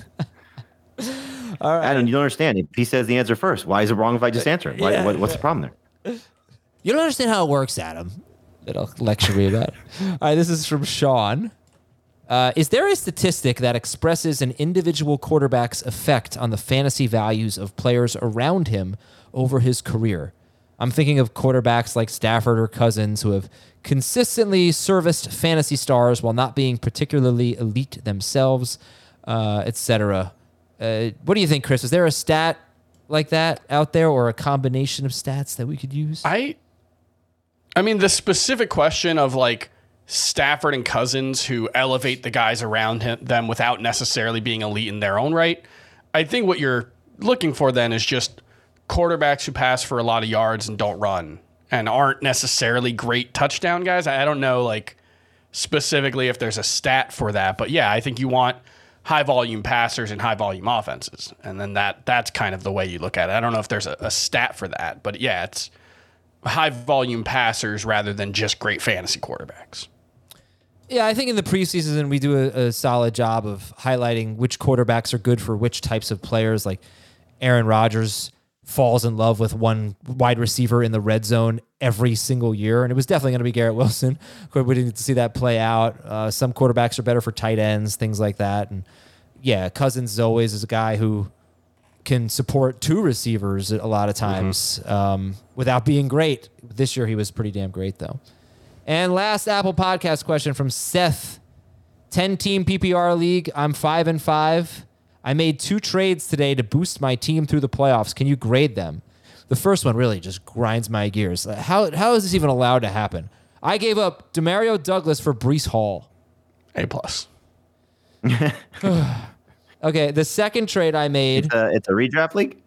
All right. Adam, you don't understand. If he says the answer first, why is it wrong if I just answer it? Why, Yeah. what, what's the problem there? You don't understand how it works, Adam. It'll lecture me about it. All right, this is from Sean. Uh, is there a statistic that expresses an individual quarterback's effect on the fantasy values of players around him over his career? I'm thinking of quarterbacks like Stafford or Cousins who have consistently serviced fantasy stars while not being particularly elite themselves, uh, et cetera. Uh, what do you think, Chris? Is there a stat like that out there or a combination of stats that we could use? I I mean, the specific question of like Stafford and Cousins who elevate the guys around him, them without necessarily being elite in their own right. I think what you're looking for then is just quarterbacks who pass for a lot of yards and don't run and aren't necessarily great touchdown guys. I don't know like specifically if there's a stat for that, but yeah, I think you want high volume passers and high volume offenses. And then that that's kind of the way you look at it. I don't know if there's a, a stat for that, but yeah, it's high volume passers rather than just great fantasy quarterbacks. Yeah, I think in the preseason we do a, a solid job of highlighting which quarterbacks are good for which types of players. Like Aaron Rodgers falls in love with one wide receiver in the red zone every single year, and it was definitely going to be Garrett Wilson. We didn't get to see that play out. Uh, some quarterbacks are better for tight ends, things like that. And yeah, Cousins is always is a guy who can support two receivers a lot of times mm-hmm. um, without being great. This year he was pretty damn great, though. And last Apple Podcast question from Seth. ten-team P P R league. I'm five and five. I made two trades today to boost my team through the playoffs. Can you grade them? The first one really just grinds my gears. How how is this even allowed to happen? I gave up Demario Douglas for Breece Hall. A plus. Okay, the second trade I made. It's a, it's a redraft league?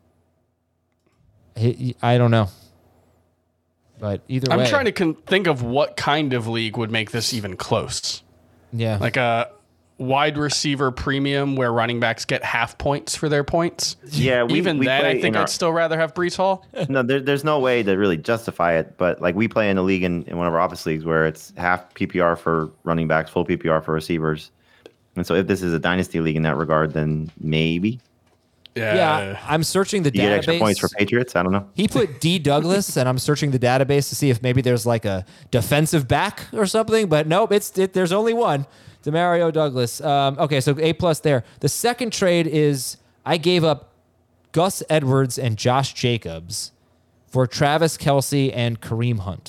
I don't know. But either I'm way. I'm trying to con- think of what kind of league would make this even close. Yeah. Like a wide receiver premium where running backs get half points for their points. Yeah, we, even we then, play I think in I'd our, still rather have Breece Hall. no. There, there's no way to really justify it. But like we play in a league in, in one of our office leagues where it's half P P R for running backs, full P P R for receivers. And so if this is a dynasty league in that regard, then maybe. Yeah, yeah, I'm searching the you database. get extra points for Patriots. I don't know. He put D Douglas, and I'm searching the database to see if maybe there's like a defensive back or something. But nope, it's it, there's only one. Demario Douglas. Um, okay, so A plus there. The second trade is I gave up Gus Edwards and Josh Jacobs for Travis Kelce and Kareem Hunt.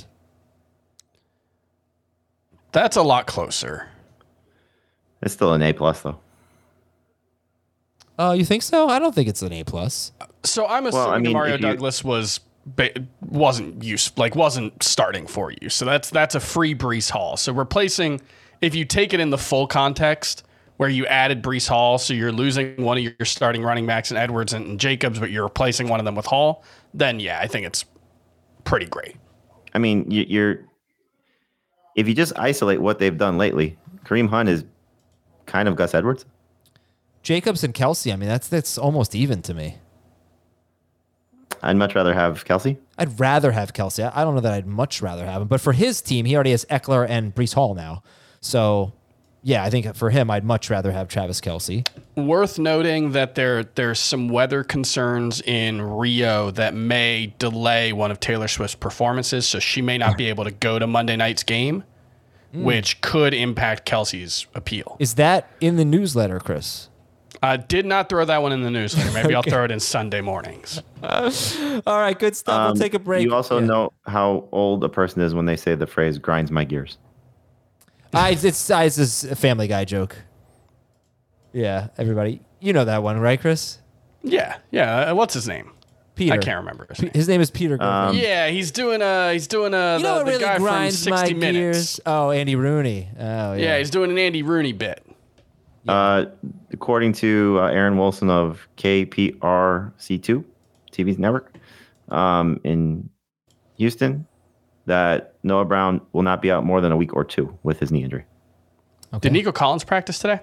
That's a lot closer. It's still an A plus though. Oh, you think so? I don't think it's an A plus. So I'm assuming Well, I mean, Mario if you- Douglas was ba- wasn't use like wasn't starting for you. So that's that's a free Breece Hall. So replacing, if you take it in the full context, where you added Breece Hall, so you're losing one of your starting running backs in Edwards and Jacobs, but you're replacing one of them with Hall, then yeah, I think it's pretty great. I mean, you, you're if you just isolate what they've done lately, Kareem Hunt is kind of Gus Edwards. Jacobs and Kelsey, I mean, that's that's almost even to me. I'd much rather have Kelsey. I'd rather have Kelsey. I I don't know that I'd much rather have him, but for his team, he already has Eckler and Breece Hall now. So, yeah, I think for him, I'd much rather have Travis Kelsey. Worth noting that there there's some weather concerns in Rio that may delay one of Taylor Swift's performances, so she may not be able to go to Monday night's game, mm. which could impact Kelsey's appeal. Is that in the newsletter, Chris? I did not throw that one in the newsletter. Maybe okay. I'll throw it in Sunday mornings. Uh, all right, good stuff. Um, we'll take a break. You also yeah. know how old a person is when they say the phrase "grinds my gears." I, it's, it's, it's a Family Guy joke. Yeah, everybody. You know that one, right, Chris? Yeah, yeah. Uh, what's his name? Peter. I can't remember his name. His name is Peter. Um, yeah, he's doing a he's doing a you know the, what the really guy grinds from sixty my minutes. gears? Oh, Andy Rooney. Oh, yeah. Yeah, he's doing an Andy Rooney bit. Yeah. Uh, according to uh, Aaron Wilson of K P R C two T V's network um, in Houston, that Noah Brown will not be out more than a week or two with his knee injury. Okay. Did Nico Collins practice today?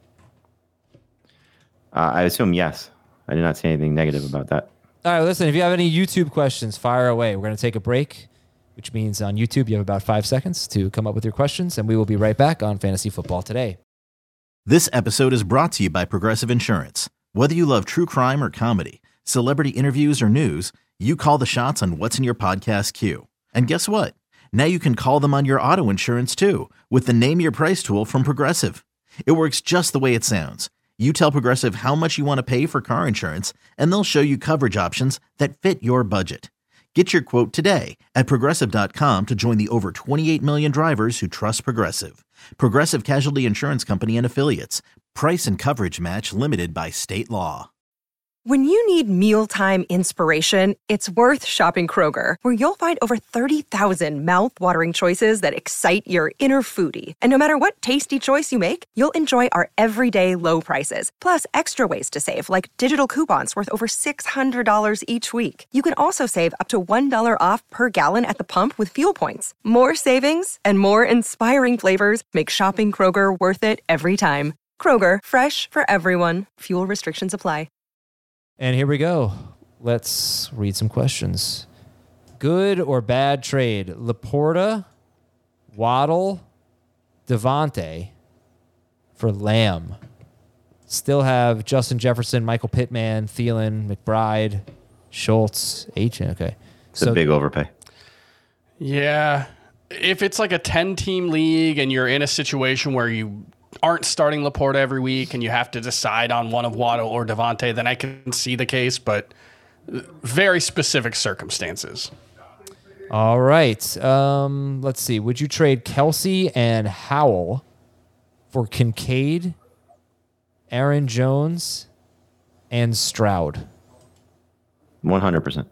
Uh, I assume yes. I did not see anything negative about that. All right, listen, if you have any YouTube questions, fire away. We're going to take a break, which means on YouTube you have about five seconds to come up with your questions, and we will be right back on Fantasy Football Today. This episode is brought to you by Progressive Insurance. Whether you love true crime or comedy, celebrity interviews or news, you call the shots on what's in your podcast queue. And guess what? Now you can call them on your auto insurance too with the Name Your Price tool from Progressive. It works just the way it sounds. You tell Progressive how much you want to pay for car insurance, and they'll show you coverage options that fit your budget. Get your quote today at Progressive dot com to join the over twenty-eight million drivers who trust Progressive. Progressive Casualty Insurance Company and Affiliates. Price and coverage match limited by state law. When you need mealtime inspiration, it's worth shopping Kroger, where you'll find over thirty thousand mouth-watering choices that excite your inner foodie. And no matter what tasty choice you make, you'll enjoy our everyday low prices, plus extra ways to save, like digital coupons worth over six hundred dollars each week. You can also save up to one dollar off per gallon at the pump with fuel points. More savings and more inspiring flavors make shopping Kroger worth it every time. Kroger, fresh for everyone. Fuel restrictions apply. And here we go. Let's read some questions. Good or bad trade? Laporta, Waddle, Devontae for Lamb. Still have Justin Jefferson, Michael Pittman, Thielen, McBride, Schultz, H. Okay. It's so, a big overpay. Yeah. If it's like a ten-team league and you're in a situation where you aren't starting Laporta every week and you have to decide on one of Waddle or Devontae, then I can see the case, but very specific circumstances. All right. Um, let's see. Would you trade Kelsey and Howell for Kincaid, Aaron Jones, and Stroud? one hundred percent.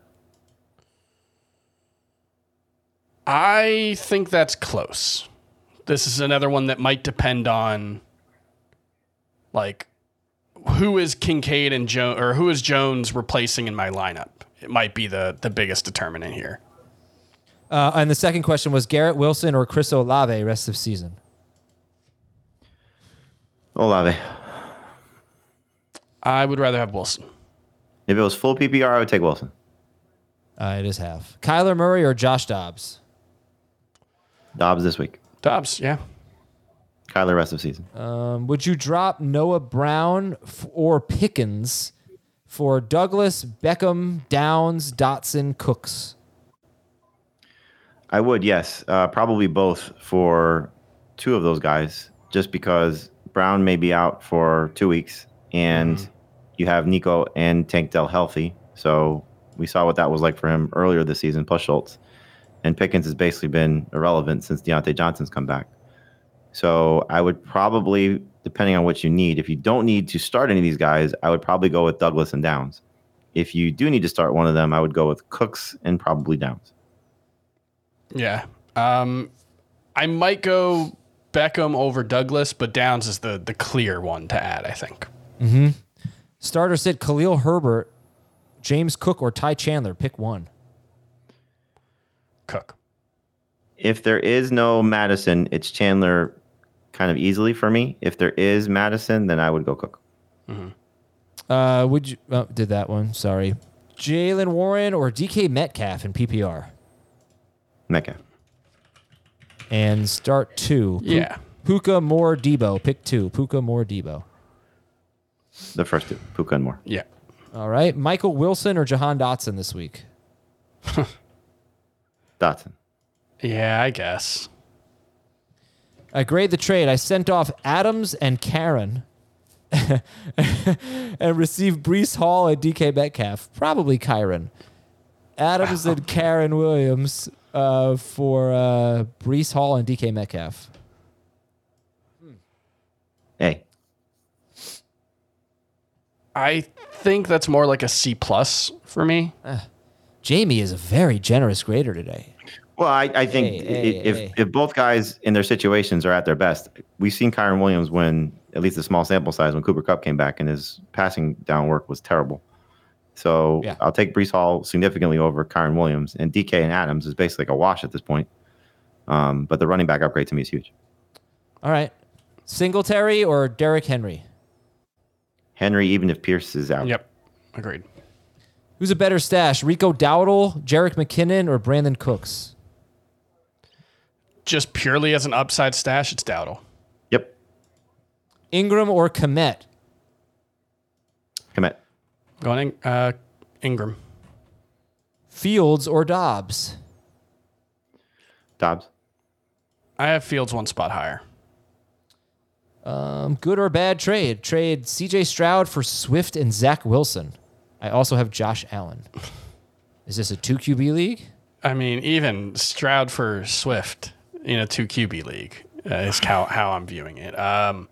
I think that's close. This is another one that might depend on, like, who is Kincaid and Jones, or who is Jones replacing in my lineup. It might be the the biggest determinant here. Uh, and the second question was Garrett Wilson or Chris Olave rest of season. Olave. I would rather have Wilson. If it was full P P R, I would take Wilson. Uh, it is half. Kyler Murray or Josh Dobbs? Dobbs this week. Dobbs, yeah. Kyler rest of season. Um, would you drop Noah Brown f- or Pickens for Douglas, Beckham, Downs, Dotson, Cooks? I would, yes. Uh, probably both for two of those guys, just because Brown may be out for two weeks, and mm-hmm. you have Nico and Tank Dell healthy. So we saw what that was like for him earlier this season, plus Schultz. And Pickens has basically been irrelevant since Deontay Johnson's come back. So I would probably, depending on what you need, if you don't need to start any of these guys, I would probably go with Douglas and Downs. If you do need to start one of them, I would go with Cooks and probably Downs. Yeah. Um, I might go Beckham over Douglas, but Downs is the the clear one to add, I think. Mm-hmm. Starter sit Khalil Herbert, James Cook, or Ty Chandler. Pick one. Cook. If there is no Madison, it's Chandler kind of easily for me. If there is Madison, then I would go Cook. Mm-hmm. Uh, would you oh, did that one? Sorry, Jalen Warren or D K Metcalf in P P R. Metcalf. And start two. Yeah. Puka, Moore, Debo. Pick two. Puka, Moore, Debo. The first two, Puka and Moore. Yeah. All right, Michael Wilson or Jahan Dotson this week. Dotson. Yeah, I guess. I grade the trade. I sent off Adams and Karen and received Breece Hall and D K Metcalf. Probably Kyron. Adams and Karen Williams uh, for uh, Breece Hall and D K Metcalf. Hey. I think that's more like a C plus for me. Uh, Jamie is a very generous grader today. Well, I, I think Hey, hey, if hey. if both guys in their situations are at their best, we've seen Kyron Williams when, at least a small sample size, when Cooper Kupp came back and his passing down work was terrible. So Yeah. I'll take Breece Hall significantly over Kyron Williams, and D K and Adams is basically like a wash at this point. Um, but the running back upgrade to me is huge. All right. Singletary or Derrick Henry? Henry, even if Pierce is out. Yep. Agreed. Who's a better stash? Rico Dowdle, Jerick McKinnon, or Brandon Cooks? Just purely as an upside stash, it's Dowdle. Yep. Ingram or Komet? Komet. Going uh, Ingram. Fields or Dobbs? Dobbs. I have Fields one spot higher. Um, good or bad trade? Trade C J Stroud for Swift and Zach Wilson. I also have Josh Allen. Is this a two Q B league? I mean, even Stroud for Swift in a two Q B league uh, is how, how I'm viewing it. Um,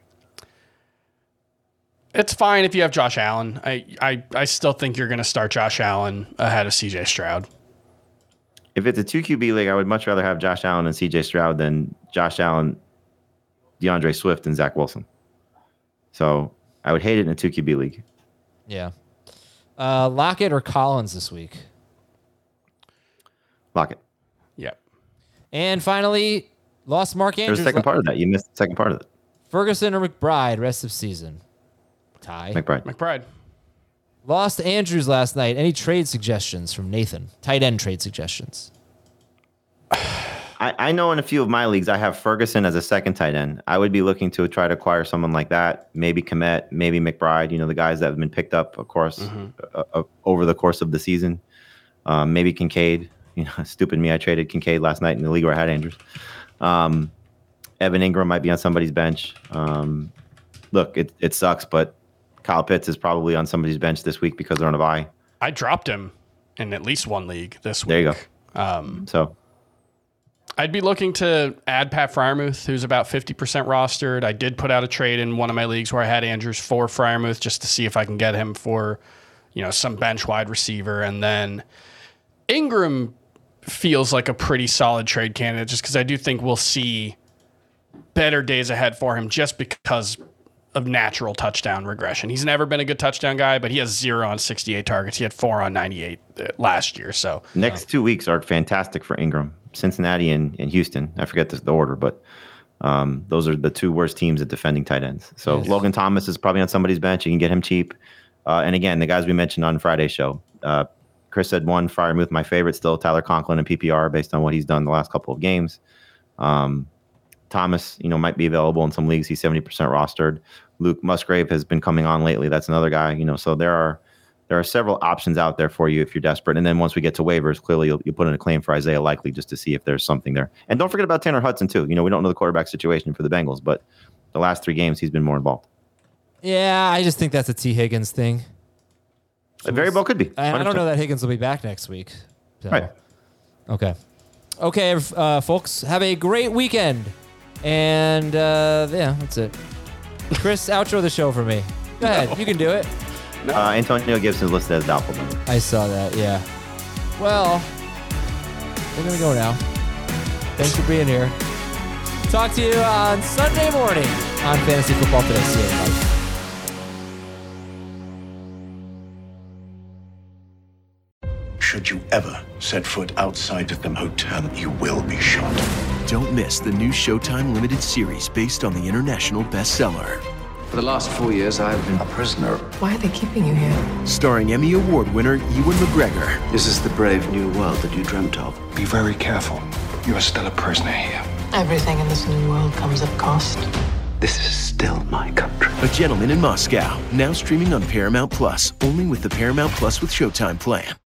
it's fine if you have Josh Allen. I, I, I still think you're going to start Josh Allen ahead of C J Stroud. If it's a two Q B league, I would much rather have Josh Allen and C J Stroud than Josh Allen, DeAndre Swift, and Zach Wilson. So I would hate it in a two Q B league. Yeah. Uh, Lockett or Collins this week? Lockett. Yep. And finally, lost Mark There's Andrews. the second part of that. You missed the second part of it. Ferguson or McBride rest of season? Ty. McBride. McBride. Lost Andrews last night. Any trade suggestions from Nathan? Tight end trade suggestions. I, I know in a few of my leagues, I have Ferguson as a second tight end. I would be looking to try to acquire someone like that. Maybe Komet, maybe McBride, you know, the guys that have been picked up, of course, mm-hmm. uh, uh, over the course of the season. Um, maybe Kincaid. You know, stupid me. I traded Kincaid last night in the league where I had Andrews. Um, Evan Ingram might be on somebody's bench. Um, look, it, it sucks, but Kyle Pitts is probably on somebody's bench this week because they're on a bye. I dropped him in at least one league this week. There you go. Um, so I'd be looking to add Pat Freiermuth, who's about fifty percent rostered. I did put out a trade in one of my leagues where I had Andrews for Freiermuth just to see if I can get him for, you know, some bench wide receiver. And then Ingram feels like a pretty solid trade candidate just because I do think we'll see better days ahead for him just because of natural touchdown regression. He's never been a good touchdown guy, but he has zero on sixty-eight targets. He had four on ninety-eight last year. So next two weeks are fantastic for Ingram. Cincinnati and, and Houston. I forget the, the order, but um, those are the two worst teams at defending tight ends. So yes. Logan Thomas is probably on somebody's bench. You can get him cheap. Uh, and again, the guys we mentioned on Friday's show, uh, Chris said one, Freiermuth, my favorite still, Tyler Conklin in P P R based on what he's done the last couple of games. Um, Thomas, you know, might be available in some leagues. He's seventy percent rostered. Luke Musgrave has been coming on lately. That's another guy, you know, so there are there are several options out there for you if you're desperate. And then once we get to waivers, clearly you'll, you'll put in a claim for Isaiah Likely just to see if there's something there. And don't forget about Tanner Hudson too. You know, we don't know the quarterback situation for the Bengals, but the last three games he's been more involved. Yeah, I just think that's a T. Higgins thing. So it very well could be. I, I don't know that Higgins will be back next week. So. Right. Okay. Okay, uh, folks, have a great weekend. And uh, yeah, that's it. Chris, outro the show for me. Go ahead. No. You can do it. No. Uh, Antonio Gibson's listed as doubtful. I saw that, yeah. Well, we're going to go now. Thanks for being here. Talk to you on Sunday morning on Fantasy Football Today. See you. Bye. Should you ever set foot outside of the motel, you will be shot. Don't miss the new Showtime limited series based on the international bestseller. For the last four years, I've been a prisoner. Why are they keeping you here? Starring Emmy Award winner Ewan McGregor. This is the brave new world that you dreamt of. Be very careful. You are still a prisoner here. Everything in this new world comes at cost. This is still my country. A Gentleman in Moscow, now streaming on Paramount Plus, only with the Paramount Plus with Showtime plan.